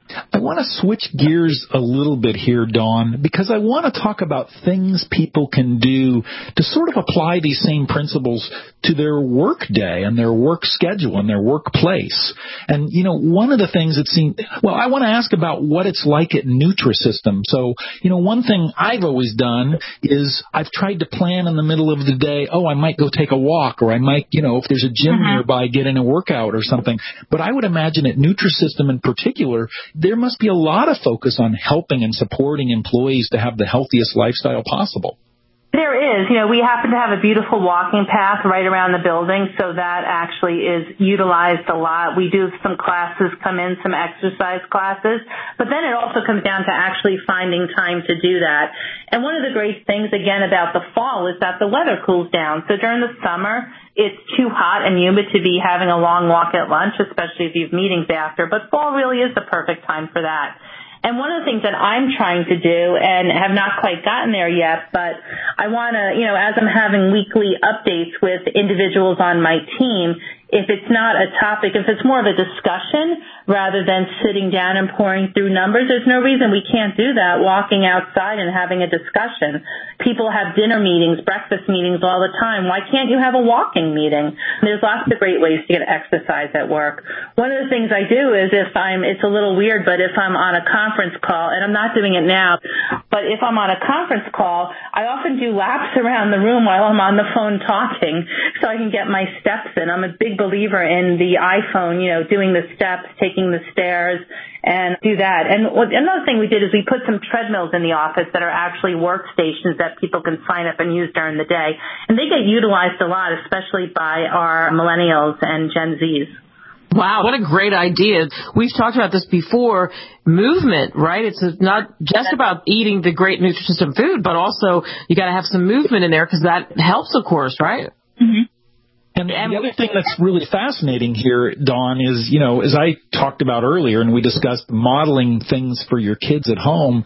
Speaker 14: I want to switch gears a little bit here, Dawn, because I want to talk about things people can do to sort of apply these same principles to their work day and their work schedule and their workplace. And, one of the things that seems, I want to ask about what it's like at Nutrisystem. So, one thing I've always done is I've tried to plan in the middle of the day, I might go take a walk, or I might, if there's a gym nearby, get in a workout or something. But I would imagine at Nutrisystem in particular, there must be a lot of focus on helping and supporting employees to have the healthiest lifestyle possible.
Speaker 23: There is. We happen to have a beautiful walking path right around the building, so that actually is utilized a lot. We do some classes come in, some exercise classes, but then it also comes down to actually finding time to do that. And one of the great things, again, about the fall is that the weather cools down. So during the summer, it's too hot and humid to be having a long walk at lunch, especially if you have meetings after, but fall really is the perfect time for that. And one of the things that I'm trying to do, and have not quite gotten there yet, but I want to, as I'm having weekly updates with individuals on my team, if it's not a topic, if it's more of a discussion rather than sitting down and pouring through numbers, there's no reason we can't do that walking outside and having a discussion. People have dinner meetings, breakfast meetings all the time. Why can't you have a walking meeting? There's lots of great ways to get exercise at work. One of the things I do is it's a little weird, but if I'm on a conference call, and I'm not doing it now, but if I'm on a conference call, I often do laps around the room while I'm on the phone talking so I can get my steps in. I'm a big believer in the iPhone, doing the steps, taking the stairs, and do that. And another thing we did is we put some treadmills in the office that are actually workstations that people can sign up and use during the day. And they get utilized a lot, especially by our millennials and Gen Zs.
Speaker 2: Wow, what a great idea. We've talked about this before. Movement, right? It's not just about eating the great Nutrisystem food, but also you got to have some movement in there because that helps, of course, right?
Speaker 23: Mm-hmm.
Speaker 14: And the other thing that's really fascinating here, Dawn, is, as I talked about earlier, and we discussed modeling things for your kids at home,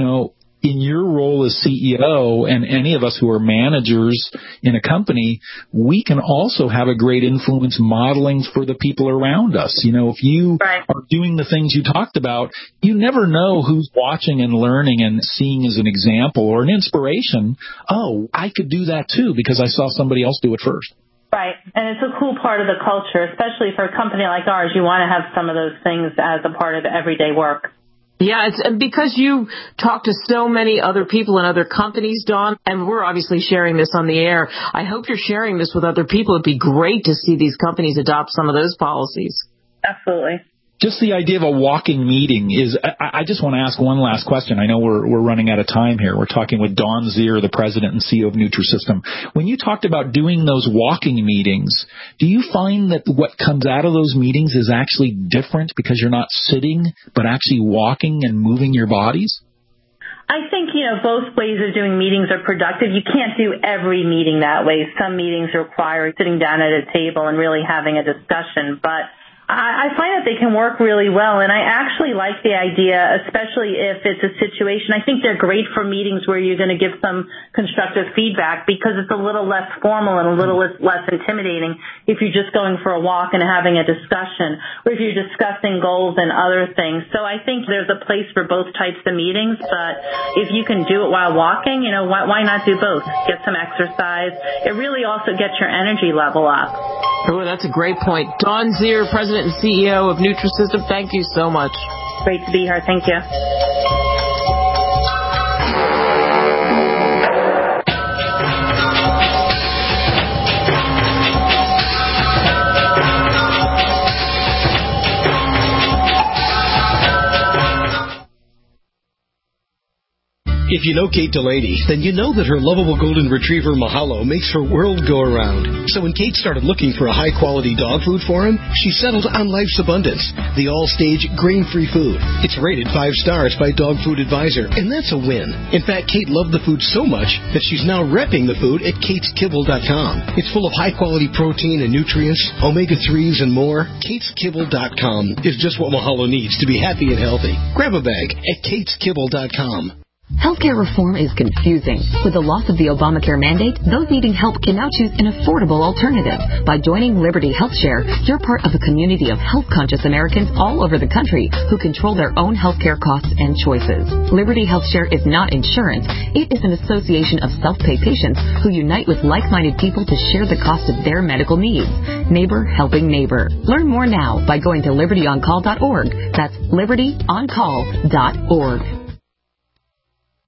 Speaker 14: in your role as CEO and any of us who are managers in a company, we can also have a great influence modeling for the people around us. If you are doing the things you talked about, you never know who's watching and learning and seeing as an example or an inspiration. Oh, I could do that too because I saw somebody else do it first.
Speaker 23: Right. And it's a cool part of the culture, especially for a company like ours. You want to have some of those things as a part of everyday work.
Speaker 2: Yeah, and because you talk to so many other people in other companies, Dawn, and we're obviously sharing this on the air. I hope you're sharing this with other people. It'd be great to see these companies adopt some of those policies.
Speaker 23: Absolutely.
Speaker 14: Just the idea of a walking meeting is, I just want to ask one last question. I know we're running out of time here. We're talking with Dawn Zier, the president and CEO of Nutrisystem. When you talked about doing those walking meetings, do you find that what comes out of those meetings is actually different because you're not sitting, but actually walking and moving your bodies?
Speaker 23: I think, both ways of doing meetings are productive. You can't do every meeting that way. Some meetings require sitting down at a table and really having a discussion, but I find that they can work really well, and I actually like the idea, especially if it's a situation. I think they're great for meetings where you're going to give some constructive feedback because it's a little less formal and a little less intimidating if you're just going for a walk and having a discussion, or if you're discussing goals and other things. So I think there's a place for both types of meetings, but if you can do it while walking, why not do both? Get some exercise. It really also gets your energy level up.
Speaker 2: Oh, that's a great point. Dawn Zier, President and CEO of Nutrisystem, thank you so much.
Speaker 23: Great to be here. Thank you.
Speaker 7: If you know Kate Delaney, then you know that her lovable golden retriever Mahalo makes her world go around. So when Kate started looking for a high-quality dog food for him, she settled on Life's Abundance, the all-stage grain-free food. It's rated 5 stars by Dog Food Advisor, and that's a win. In fact, Kate loved the food so much that she's now repping the food at KatesKibble.com. It's full of high-quality protein and nutrients, omega-3s, and more. KatesKibble.com is just what Mahalo needs to be happy and healthy. Grab a bag at KatesKibble.com.
Speaker 3: Healthcare reform is confusing. With the loss of the Obamacare mandate, those needing help can now choose an affordable alternative. By joining Liberty HealthShare, you're part of a community of health-conscious Americans all over the country who control their own healthcare costs and choices. Liberty HealthShare is not insurance. It is an association of self-pay patients who unite with like-minded people to share the cost of their medical needs. Neighbor helping neighbor. Learn more now by going to libertyoncall.org. That's libertyoncall.org.